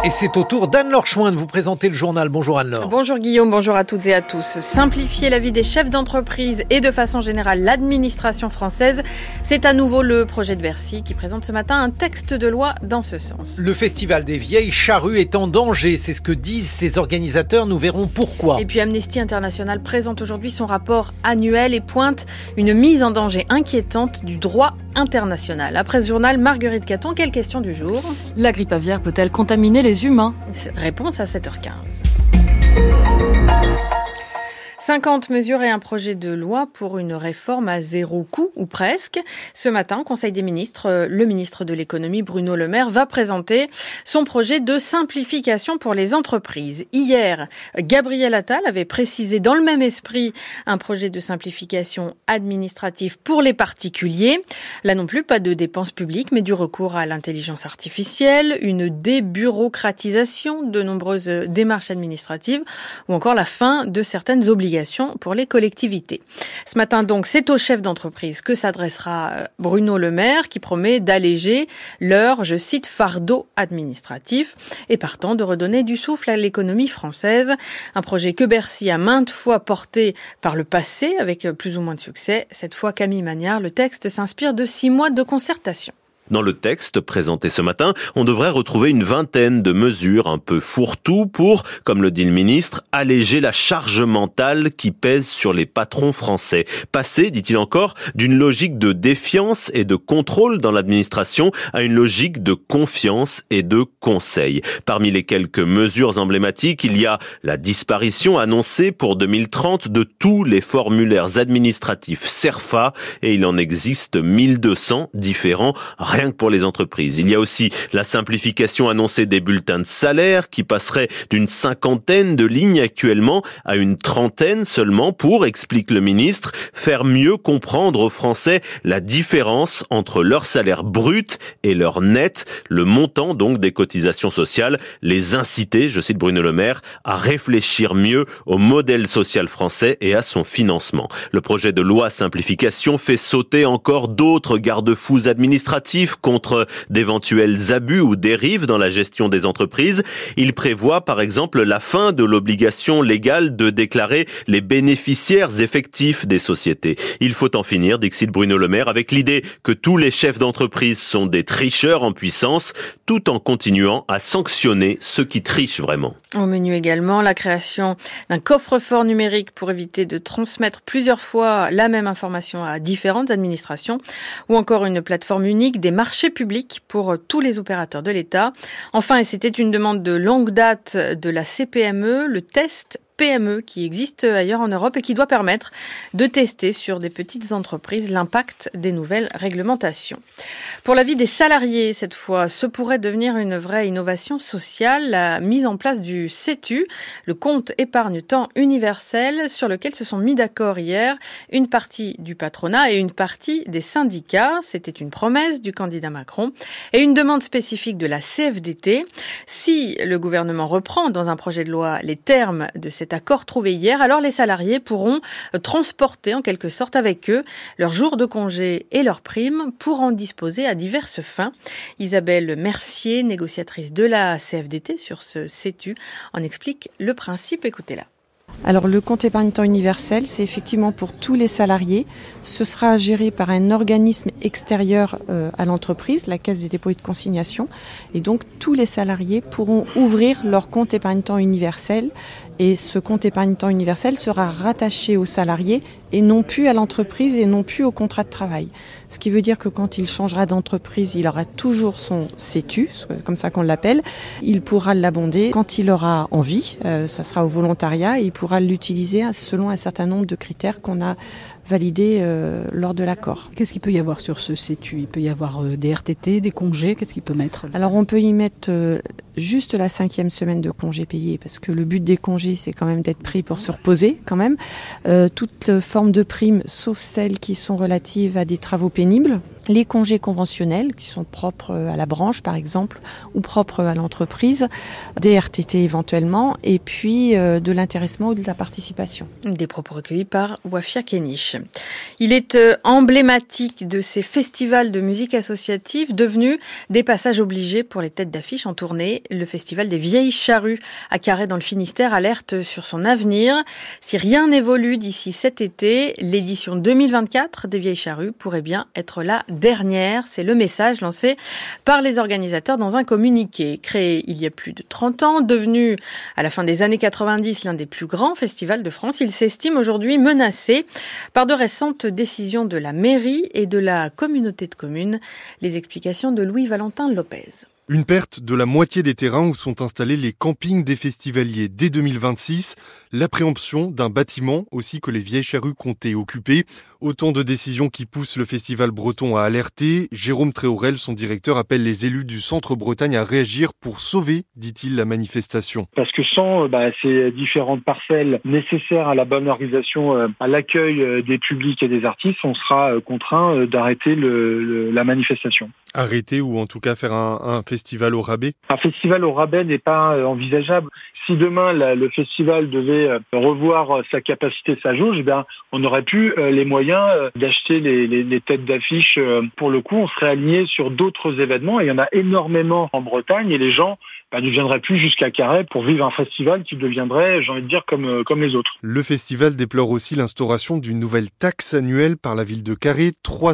Et c'est au tour d'Anne-Laure Schwinn de vous présenter le journal. Bonjour Anne-Laure. Bonjour Guillaume, bonjour à toutes et à tous. Simplifier la vie des chefs d'entreprise et de façon générale l'administration française, c'est à nouveau le projet de Bercy qui présente ce matin un texte de loi dans ce sens. Le festival des vieilles charrues est en danger, c'est ce que disent ses organisateurs, nous verrons pourquoi. Et puis Amnesty International présente aujourd'hui son rapport annuel et pointe une mise en danger inquiétante du droit international. Après ce journal, Marguerite Caton, quelle question du jour ? La grippe aviaire peut-elle contaminer les humains ? Réponse à 7h15. 50 mesures et un projet de loi pour une réforme à zéro coût, ou presque. Ce matin, au Conseil des ministres, le ministre de l'économie, Bruno Le Maire, va présenter son projet de simplification pour les entreprises. Hier, Gabriel Attal avait précisé dans le même esprit un projet de simplification administrative pour les particuliers. Là non plus, pas de dépenses publiques, mais du recours à l'intelligence artificielle, une débureaucratisation de nombreuses démarches administratives, ou encore la fin de certaines obligations pour les collectivités. Ce matin donc, c'est au chef d'entreprise que s'adressera Bruno Le Maire qui promet d'alléger leur, je cite, fardeau administratif et partant de redonner du souffle à l'économie française. Un projet que Bercy a maintes fois porté par le passé avec plus ou moins de succès. Cette fois, Camille Magnard, le texte s'inspire de 6 mois de concertation. Dans le texte présenté ce matin, on devrait retrouver une vingtaine de mesures un peu fourre-tout pour, comme le dit le ministre, alléger la charge mentale qui pèse sur les patrons français. Passer, dit-il encore, d'une logique de défiance et de contrôle dans l'administration à une logique de confiance et de conseil. Parmi les quelques mesures emblématiques, il y a la disparition annoncée pour 2030 de tous les formulaires administratifs CERFA et il en existe 1200 différents. Rien que pour les entreprises. Il y a aussi la simplification annoncée des bulletins de salaire qui passerait d'une 50aine de lignes actuellement à une 30aine seulement pour, explique le ministre, faire mieux comprendre aux Français la différence entre leur salaire brut et leur net, le montant donc des cotisations sociales, les inciter, je cite Bruno Le Maire, à réfléchir mieux au modèle social français et à son financement. Le projet de loi simplification fait sauter encore d'autres garde-fous administratifs contre d'éventuels abus ou dérives dans la gestion des entreprises. Il prévoit par exemple la fin de l'obligation légale de déclarer les bénéficiaires effectifs des sociétés. Il faut en finir, dit Bruno Le Maire, avec l'idée que tous les chefs d'entreprise sont des tricheurs en puissance, tout en continuant à sanctionner ceux qui trichent vraiment. Au menu également, la création d'un coffre-fort numérique pour éviter de transmettre plusieurs fois la même information à différentes administrations, ou encore une plateforme unique des marchés publics pour tous les opérateurs de l'État. Enfin, et c'était une demande de longue date de la CPME, le test PME qui existe ailleurs en Europe et qui doit permettre de tester sur des petites entreprises l'impact des nouvelles réglementations. Pour la vie des salariés, cette fois, ce pourrait devenir une vraie innovation sociale, la mise en place du CETU, le compte épargne-temps universel, sur lequel se sont mis d'accord hier une partie du patronat et une partie des syndicats. C'était une promesse du candidat Macron et une demande spécifique de la CFDT. Si le gouvernement reprend dans un projet de loi les termes de cet accord trouvé hier, alors les salariés pourront transporter en quelque sorte avec eux leurs jours de congé et leurs primes pour en disposer à diverses fins. Isabelle Mercier, négociatrice de la CFDT sur ce CETU, en explique le principe. Écoutez-la. Alors le compte épargne-temps universel, c'est effectivement pour tous les salariés. Ce sera géré par un organisme extérieur à l'entreprise, la Caisse des dépôts et de consignation. Et donc tous les salariés pourront ouvrir leur compte épargne-temps universel. Et ce compte épargne-temps universel sera rattaché aux salariés et non plus à l'entreprise et non plus au contrat de travail. Ce qui veut dire que quand il changera d'entreprise, il aura toujours son CETU, c'est comme ça qu'on l'appelle. Il pourra l'abonder quand il aura envie, ça sera au volontariat, et il pourra l'utiliser selon un certain nombre de critères qu'on a validés lors de l'accord. Qu'est-ce qu'il peut y avoir sur ce CETU ? Il peut y avoir des RTT, des congés, qu'est-ce qu'il peut mettre ? Alors on peut y mettre juste la 5e semaine de congés payés, parce que le but des congés, c'est quand même d'être pris pour se reposer quand même. Toute forme de prime, sauf celles qui sont relatives à des travaux pénibles. les congés conventionnels qui sont propres à la branche par exemple ou propres à l'entreprise, des RTT éventuellement et puis de l'intéressement ou de la participation. Des propos recueillis par Wafia Kenich. Il est emblématique de ces festivals de musique associative devenus des passages obligés pour les têtes d'affiche en tournée. Le festival des Vieilles Charrues à Carhaix dans le Finistère alerte sur son avenir. Si rien n'évolue d'ici cet été, l'édition 2024 des Vieilles Charrues pourrait bien être la dernière. C'est le message lancé par les organisateurs dans un communiqué. Créé il y a plus de 30 ans, devenu à la fin des années 90 l'un des plus grands festivals de France, il s'estime aujourd'hui menacé par de récentes décisions de la mairie et de la communauté de communes. Les explications de Louis-Valentin Lopez. Une perte de la moitié des terrains où sont installés les campings des festivaliers dès 2026, l'appréhension d'un bâtiment aussi que les Vieilles Charrues comptaient occuper. Autant de décisions qui poussent le festival breton à alerter. Jérôme Tréaurel, son directeur, appelle les élus du Centre Bretagne à réagir pour sauver, dit-il, la manifestation. Parce que sans ces différentes parcelles nécessaires à la bonne organisation, à l'accueil des publics et des artistes, on sera contraint d'arrêter la manifestation. Arrêter ou en tout cas faire un festival au rabais ? Un festival au rabais n'est pas envisageable. Si demain le festival devait revoir sa capacité, sa jauge, on n'aurait plus les moyens d'acheter les têtes d'affiche. Pour le coup, on serait aligné sur d'autres événements et il y en a énormément en Bretagne et les gens ne viendraient plus jusqu'à Carhaix pour vivre un festival qui deviendrait, j'ai envie de dire, comme les autres. Le festival déplore aussi l'instauration d'une nouvelle taxe annuelle par la ville de Carhaix,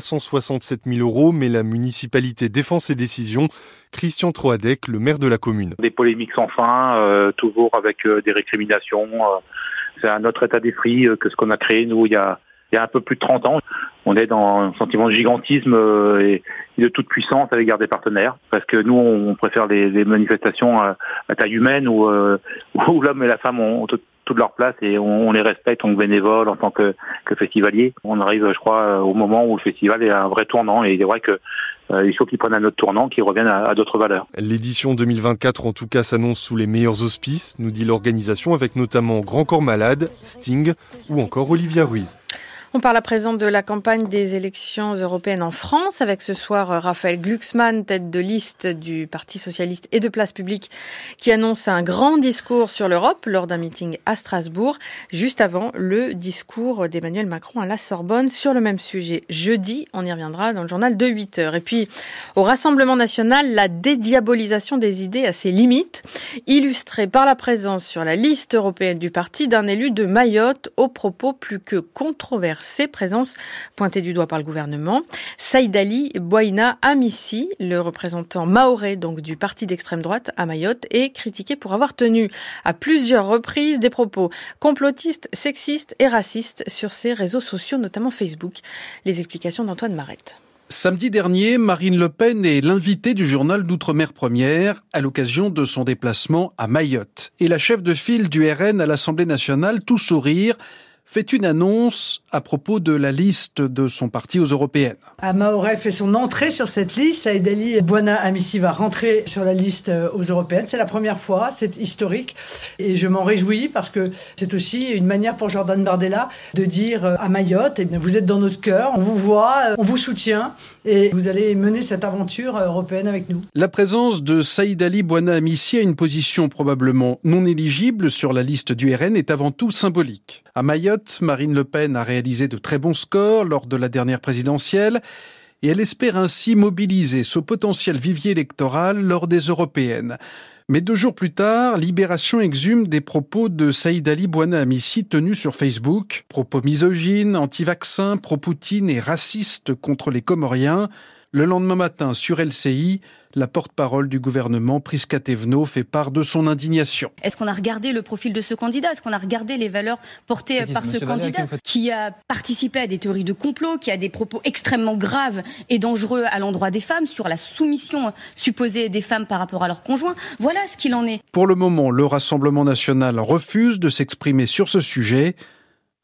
367 000 €, mais la municipalité défend ses décisions. Christian Troadec, le maire de la commune. Des polémiques sans fin, toujours avec des récriminations. C'est un autre état d'esprit que ce qu'on a créé, nous, il y a un peu plus de 30 ans. On est dans un sentiment de gigantisme et de toute puissance à l'égard des partenaires. Parce que nous, on préfère les manifestations à taille humaine où l'homme et la femme ont toute leur place et on les respecte en tant que bénévoles, en tant que festivaliers. On arrive, je crois, au moment où le festival est un vrai tournant et il est vrai que il faut qu'ils prennent un autre tournant, qu'ils reviennent à d'autres valeurs. L'édition 2024, en tout cas, s'annonce sous les meilleurs auspices, nous dit l'organisation, avec notamment Grand Corps Malade, Sting ou encore Olivia Ruiz. On parle à présent de la campagne des élections européennes en France, avec ce soir Raphaël Glucksmann, tête de liste du Parti socialiste et de Place publique, qui annonce un grand discours sur l'Europe lors d'un meeting à Strasbourg, juste avant le discours d'Emmanuel Macron à la Sorbonne sur le même sujet. Jeudi, on y reviendra dans le journal de 8h. Et puis, au Rassemblement national, la dédiabolisation des idées a ses limites, illustrée par la présence sur la liste européenne du parti d'un élu de Mayotte aux propos plus que controversés. Présence pointée du doigt par le gouvernement. Saïdali Bouaina Amissi, le représentant mahorais donc du parti d'extrême droite à Mayotte, est critiqué pour avoir tenu à plusieurs reprises des propos complotistes, sexistes et racistes sur ses réseaux sociaux, notamment Facebook. Les explications d'Antoine Marette. Samedi dernier, Marine Le Pen est l'invitée du journal d'Outre-mer Première à l'occasion de son déplacement à Mayotte. Et la chef de file du RN à l'Assemblée nationale, tout sourire, fait une annonce à propos de la liste de son parti aux européennes. Mahorais fait son entrée sur cette liste. Saïdali Bouaina Amissi va rentrer sur la liste aux européennes. C'est la première fois, c'est historique. Et je m'en réjouis parce que c'est aussi une manière pour Jordan Bardella de dire à Mayotte, eh bien, vous êtes dans notre cœur, on vous voit, on vous soutient et vous allez mener cette aventure européenne avec nous. La présence de Saïdali Bouaina Amissi à une position probablement non éligible sur la liste du RN est avant tout symbolique. À Mayotte, Marine Le Pen a réalisé de très bons scores lors de la dernière présidentielle et elle espère ainsi mobiliser ce potentiel vivier électoral lors des européennes. Mais 2 jours plus tard, Libération exhume des propos de Saïdali Bouaina Amissi tenus sur Facebook. Propos misogynes, anti-vaccins, pro-Poutine et racistes contre les Comoriens. Le lendemain matin, sur LCI, la porte-parole du gouvernement, Prisca Thévenot, fait part de son indignation. Est-ce qu'on a regardé le profil de ce candidat ? Est-ce qu'on a regardé les valeurs portées par ce candidat qui a participé à des théories de complot, qui a des propos extrêmement graves et dangereux à l'endroit des femmes, sur la soumission supposée des femmes par rapport à leurs conjoints ? Voilà ce qu'il en est. Pour le moment, le Rassemblement national refuse de s'exprimer sur ce sujet.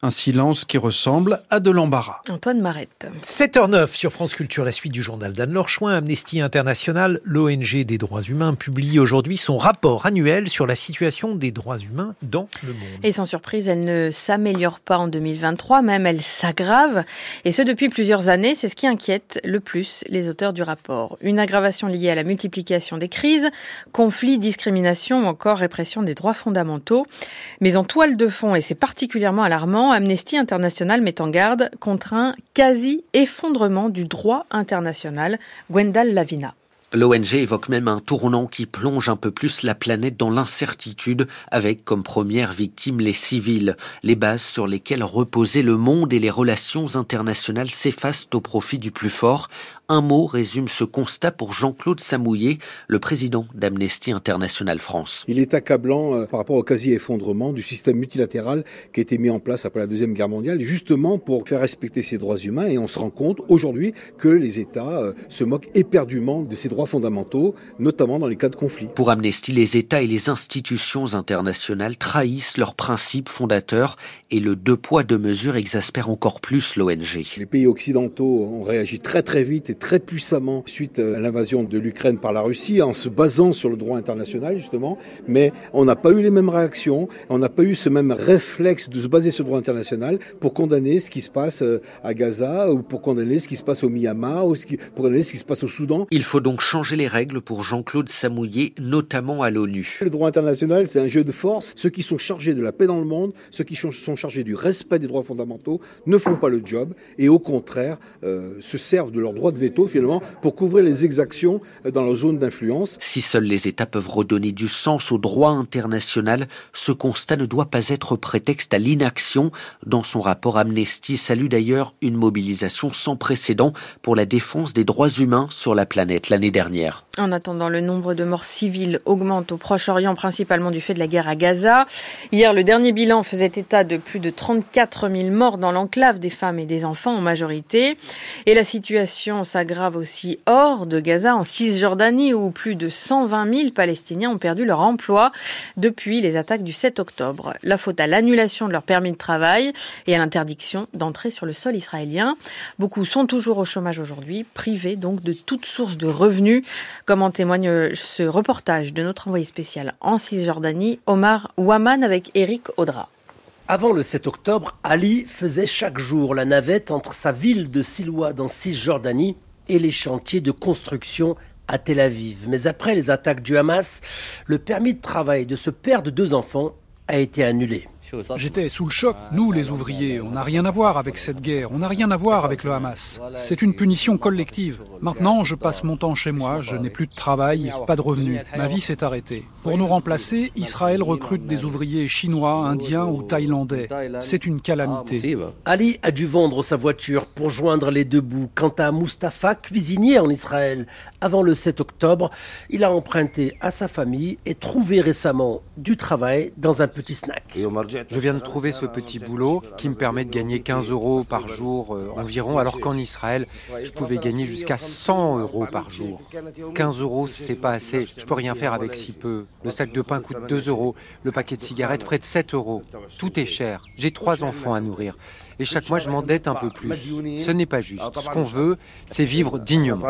Un silence qui ressemble à de l'embarras. Antoine Marette. 7h09 sur France Culture, la suite du journal d'Anne Lorchouin. Amnesty International, l'ONG des droits humains, publie aujourd'hui son rapport annuel sur la situation des droits humains dans le monde. Et sans surprise, elle ne s'améliore pas en 2023, même elle s'aggrave. Et ce, depuis plusieurs années, c'est ce qui inquiète le plus les auteurs du rapport. Une aggravation liée à la multiplication des crises, conflits, discrimination ou encore répression des droits fondamentaux. Mais en toile de fond, et c'est particulièrement alarmant, Amnesty International met en garde contre un quasi-effondrement du droit international. Gwendal Lavina. L'ONG évoque même un tournant qui plonge un peu plus la planète dans l'incertitude, avec comme première victime les civils. Les bases sur lesquelles reposait le monde et les relations internationales s'effacent au profit du plus fort. Un mot résume ce constat pour Jean-Claude Samouillet, le président d'Amnesty International France. Il est accablant par rapport au quasi-effondrement du système multilatéral qui a été mis en place après la Deuxième Guerre mondiale, justement pour faire respecter ces droits humains. Et on se rend compte aujourd'hui que les États se moquent éperdument de ces droits fondamentaux, notamment dans les cas de conflit. Pour Amnesty, les États et les institutions internationales trahissent leurs principes fondateurs et le deux poids deux mesures exaspère encore plus l'ONG. Les pays occidentaux ont réagi très très vite et très puissamment suite à l'invasion de l'Ukraine par la Russie, en se basant sur le droit international justement, mais on n'a pas eu les mêmes réactions, on n'a pas eu ce même réflexe de se baser sur le droit international pour condamner ce qui se passe à Gaza ou pour condamner ce qui se passe au Myanmar ou pour condamner ce qui se passe au Soudan. Il faut donc changer les règles pour Jean-Claude Samouillet, notamment à l'ONU. Le droit international, c'est un jeu de force. Ceux qui sont chargés de la paix dans le monde, ceux qui sont chargés du respect des droits fondamentaux ne font pas le job et au contraire se servent de leur droit de veto finalement pour couvrir les exactions dans leur zone d'influence. Si seuls les États peuvent redonner du sens au droit international, ce constat ne doit pas être prétexte à l'inaction. Dans son rapport, Amnesty salue d'ailleurs une mobilisation sans précédent pour la défense des droits humains sur la planète l'année dernière. En attendant, le nombre de morts civiles augmente au Proche-Orient, principalement du fait de la guerre à Gaza. Hier, le dernier bilan faisait état de plus de 34 000 morts dans l'enclave, des femmes et des enfants en majorité. Et la situation s'aggrave aussi hors de Gaza, en Cisjordanie, où plus de 120 000 Palestiniens ont perdu leur emploi depuis les attaques du 7 octobre. La faute à l'annulation de leur permis de travail et à l'interdiction d'entrer sur le sol israélien. Beaucoup sont toujours au chômage aujourd'hui, privés donc de toute source de revenus, comme en témoigne ce reportage de notre envoyé spécial en Cisjordanie, Omar Ouaman, avec Eric Audra. Avant le 7 octobre, Ali faisait chaque jour la navette entre sa ville de Silouad en Cisjordanie et les chantiers de construction à Tel Aviv. Mais après les attaques du Hamas, le permis de travail de ce père de 2 enfants a été annulé. J'étais sous le choc. Nous, les ouvriers, on n'a rien à voir avec cette guerre. On n'a rien à voir avec le Hamas. C'est une punition collective. Maintenant, je passe mon temps chez moi. Je n'ai plus de travail, pas de revenus. Ma vie s'est arrêtée. Pour nous remplacer, Israël recrute des ouvriers chinois, indiens ou thaïlandais. C'est une calamité. Ali a dû vendre sa voiture pour joindre les deux bouts. Quant à Mustapha, cuisinier en Israël, avant le 7 octobre, il a emprunté à sa famille et trouvé récemment du travail dans un petit snack. Je viens de trouver ce petit boulot qui me permet de gagner 15 € par jour environ, alors qu'en Israël, je pouvais gagner jusqu'à 100 € par jour. 15 €, c'est pas assez. Je peux rien faire avec si peu. Le sac de pain coûte 2 €, le paquet de cigarettes près de 7 €. Tout est cher. J'ai 3 enfants à nourrir. Et chaque mois, je m'endette un peu plus. Ce n'est pas juste. Ce qu'on veut, c'est vivre dignement.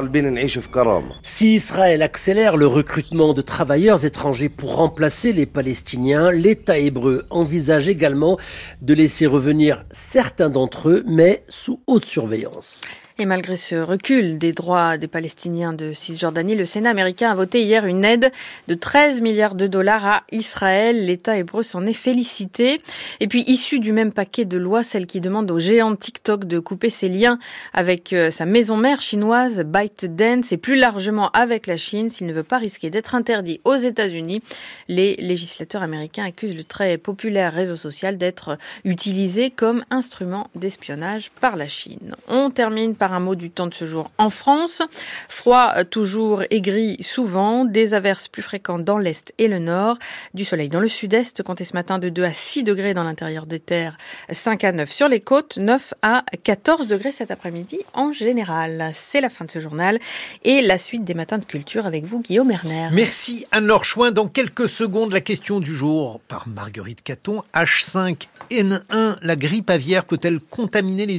Si Israël accélère le recrutement de travailleurs étrangers pour remplacer les Palestiniens, l'État hébreu envisage également de laisser revenir certains d'entre eux, mais sous haute surveillance. Et malgré ce recul des droits des Palestiniens de Cisjordanie, le Sénat américain a voté hier une aide de 13 milliards de dollars à Israël. L'État hébreu s'en est félicité. Et puis, issue du même paquet de lois, celle qui demande au géant TikTok de couper ses liens avec sa maison mère chinoise, ByteDance, et plus largement avec la Chine, s'il ne veut pas risquer d'être interdit aux États-Unis. Les législateurs américains accusent le très populaire réseau social d'être utilisé comme instrument d'espionnage par la Chine. On termine par un mot du temps de ce jour en France. Froid toujours et gris souvent, des averses plus fréquentes dans l'est et le nord, du soleil dans le sud-est, comptez ce matin de 2 à 6 degrés dans l'intérieur des terres, 5 à 9 sur les côtes, 9 à 14 degrés cet après-midi en général. C'est la fin de ce journal et la suite des matins de culture avec vous, Guillaume Erner. Merci Anne-Laure Chouin. Dans quelques secondes, la question du jour par Marguerite Caton. H5N1, la grippe aviaire peut-elle contaminer les humains ?